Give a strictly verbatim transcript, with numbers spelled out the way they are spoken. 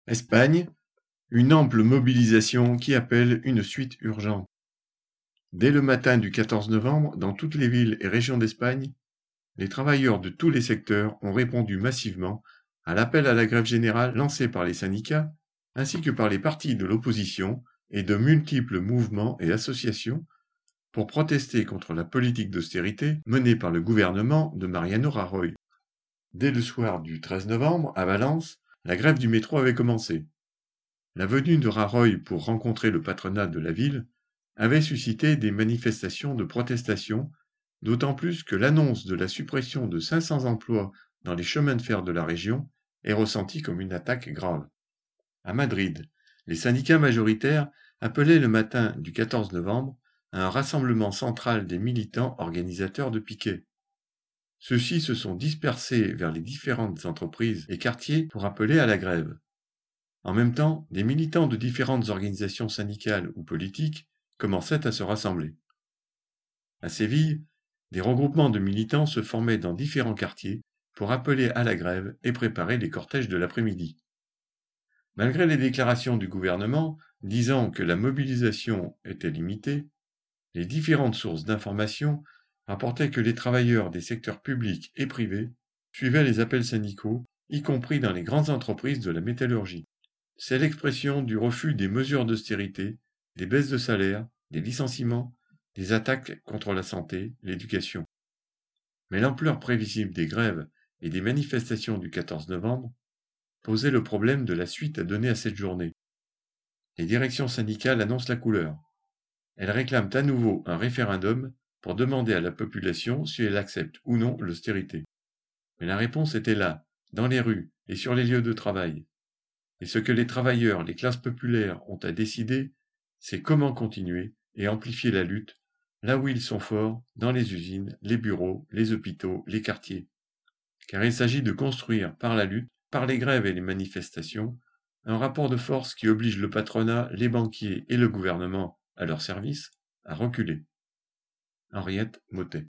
Espagne, une ample mobilisation qui appelle une suite urgente. Dès le matin du quatorze novembre, dans toutes les villes et régions d'Espagne, les travailleurs de tous les secteurs ont répondu massivement à l'appel à la grève générale lancé par les syndicats, ainsi que par les partis de l'opposition et de multiples mouvements et associations pour protester contre la politique d'austérité menée par le gouvernement de Mariano Rajoy. Dès le soir du treize novembre, à Valence, la grève du métro avait commencé. La venue de Rajoy pour rencontrer le patronat de la ville avait suscité des manifestations de protestation, d'autant plus que l'annonce de la suppression de cinq cents emplois dans les chemins de fer de la région est ressentie comme une attaque grave. À Madrid, les syndicats majoritaires appelaient le matin du quatorze novembre à un rassemblement central des militants organisateurs de piquets. Ceux-ci se sont dispersés vers les différentes entreprises et quartiers pour appeler à la grève. En même temps, des militants de différentes organisations syndicales ou politiques commençaient à se rassembler. À Séville, des regroupements de militants se formaient dans différents quartiers pour appeler à la grève et préparer les cortèges de l'après-midi. Malgré les déclarations du gouvernement disant que la mobilisation était limitée, les différentes sources d'information rapportaient que les travailleurs des secteurs publics et privés suivaient les appels syndicaux, y compris dans les grandes entreprises de la métallurgie. C'est l'expression du refus des mesures d'austérité, des baisses de salaire, des licenciements, des attaques contre la santé, l'éducation. Mais l'ampleur prévisible des grèves et des manifestations du quatorze novembre posait le problème de la suite à donner à cette journée. Les directions syndicales annoncent la couleur. Elles réclament à nouveau un référendum pour demander à la population si elle accepte ou non l'austérité. Mais la réponse était là, dans les rues et sur les lieux de travail. Et ce que les travailleurs, les classes populaires ont à décider, c'est comment continuer et amplifier la lutte, là où ils sont forts, dans les usines, les bureaux, les hôpitaux, les quartiers. Car il s'agit de construire, par la lutte, par les grèves et les manifestations, un rapport de force qui oblige le patronat, les banquiers et le gouvernement, à leur service, à reculer. Henriette Mottet.